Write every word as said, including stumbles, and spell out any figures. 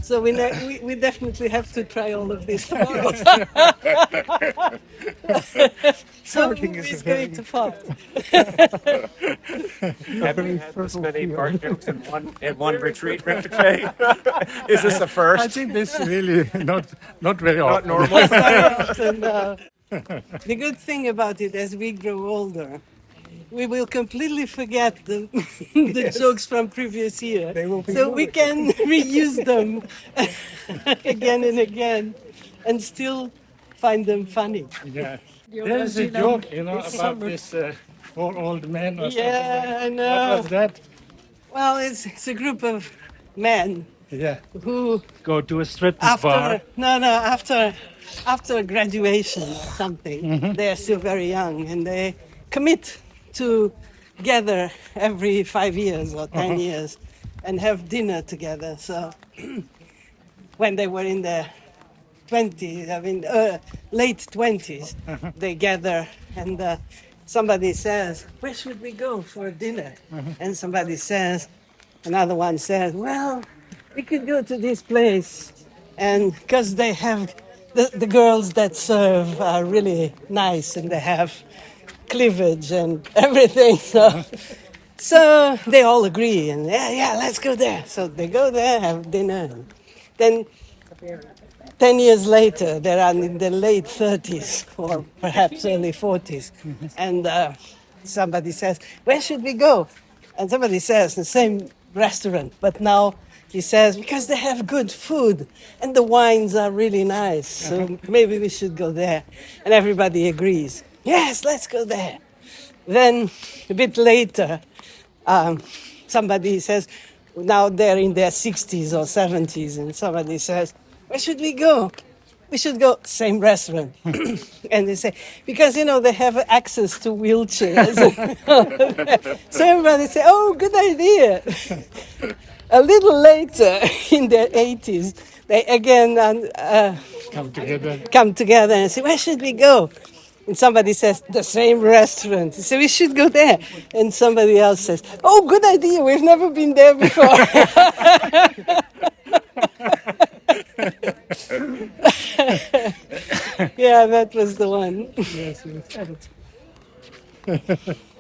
So we, ne- we we definitely have to try all of this tomorrow. So Parking is who is a going very- to fart? Have we had this many fart jokes in one in one retreat, Rinpoche? Is this a I first? think this really not not very Not often. normal. Very often, uh, the good thing about it, as we grow older, we will completely forget the, the jokes from previous year. They will be So we good. can reuse them again and again and still find them funny. Yeah. There's a joke, you know, about this uh, four old men or something. Yeah, I What know. was that? Well, it's, it's a group of men Yeah. who Go to a strip bar. after no no after after graduation or something, they're still very young and they commit to gather every five years or ten years and have dinner together. So when they were in their twenties, I mean uh, late twenties, they gather and uh, somebody says, "Where should we go for dinner?" And somebody says, another one says, "Well, we could go to this place," and because they have the, the girls that serve are really nice and they have cleavage and everything, so so they all agree and yeah yeah let's go there. So they go there, have dinner, and then ten years later they are in the late thirties or perhaps early forties, and uh, somebody says, "Where should we go?" And somebody says, "The same restaurant," but now he says, "Because they have good food and the wines are really nice, so maybe we should go there." And everybody agrees, "Yes, let's go there." Then a bit later, um, somebody says, now they're in their sixties or seventies, and somebody says, "Where should we go?" "We should go same restaurant." And they say, "Because, you know, they have access to wheelchairs." So everybody say, "Oh, good idea." A little later, in their eighties, they again uh, Come together. come together and say, "Where should we go?" And somebody says, "The same restaurant." So we should go there. And somebody else says, "Oh, good idea. We've never been there before." Yeah, that was the one. Yes, yes.